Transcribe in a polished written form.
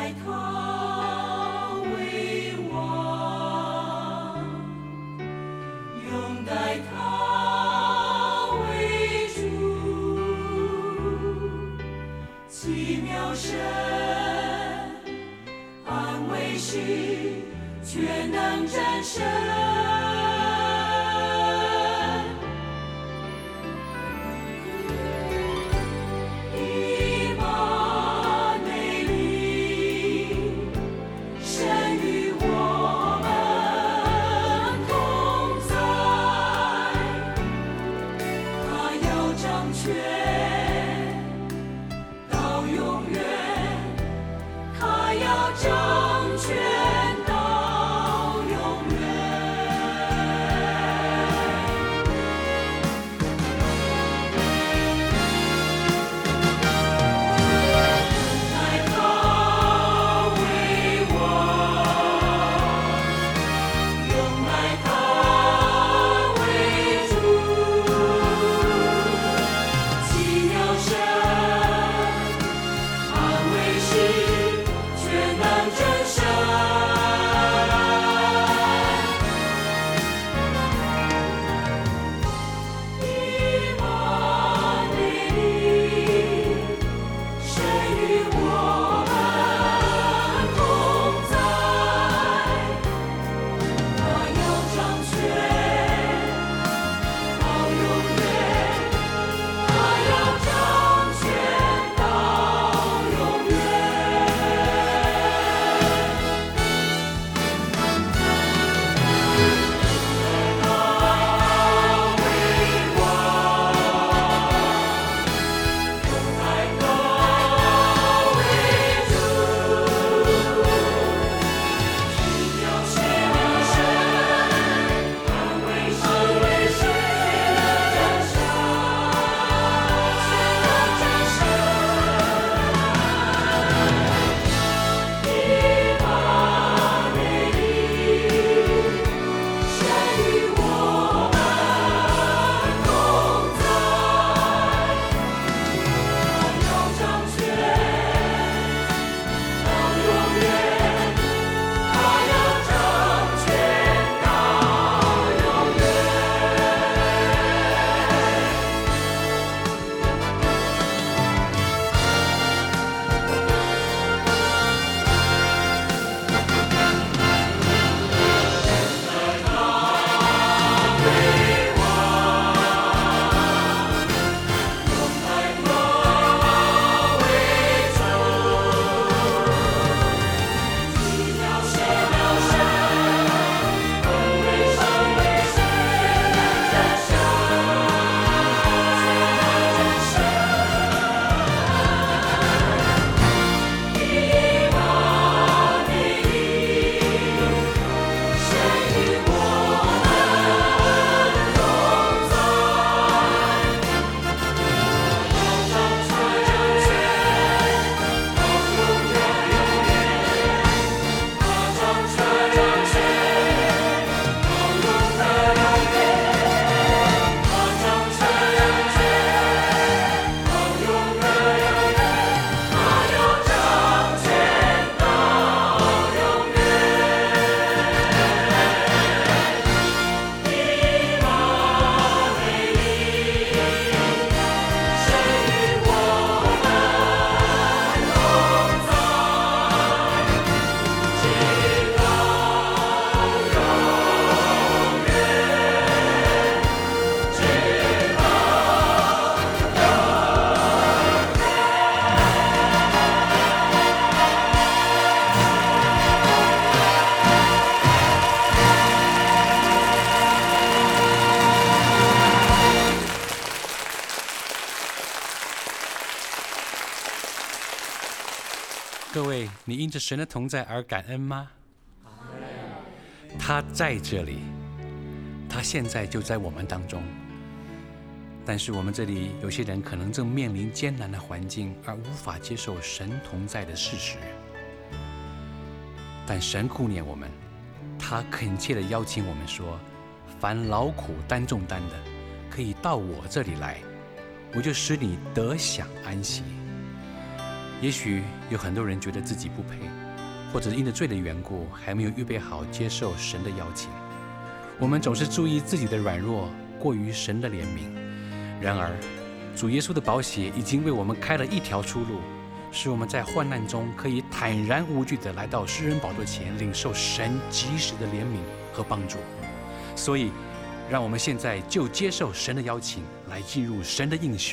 他为王，拥戴他为主，奇妙神，安慰时却能战胜。 各位，你因着神的同在而感恩吗？他在这里，他现在就在我们当中。但是我们这里有些人可能正面临艰难的环境，而无法接受神同在的事实。但神顾念我们，他恳切地邀请我们说：凡劳苦担重担的，可以到我这里来，我就使你得享安息。 也许有很多人觉得自己不配，或者因着罪的缘故，还没有预备好接受神的邀请。我们总是注意自己的软弱，过于神的怜悯。然而，主耶稣的宝血已经为我们开了一条出路，使我们在患难中可以坦然无惧地来到施恩宝座前，领受神及时的怜悯和帮助。所以，让我们现在就接受神的邀请，来进入神的应许。